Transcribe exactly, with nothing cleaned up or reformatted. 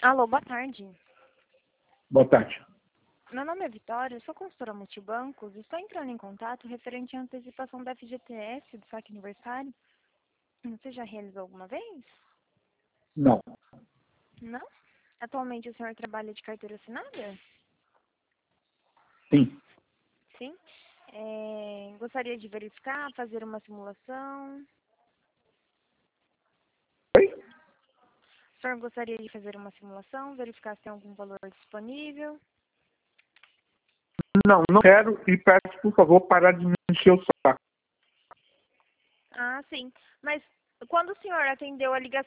Alô, boa tarde. Boa tarde. Meu nome é Vitória, eu sou consultora multibancos e estou entrando em contato referente à antecipação da F G T S do saque aniversário. Você já realizou alguma vez? Não. Não? Atualmente o senhor trabalha de carteira assinada? Sim. Sim. É, gostaria de verificar, fazer uma simulação. Oi? O senhor gostaria de fazer uma simulação, verificar se tem algum valor disponível? Não, não quero e peço, por favor, parar de me encher o saco. Ah, sim. Mas quando o senhor atendeu a ligação,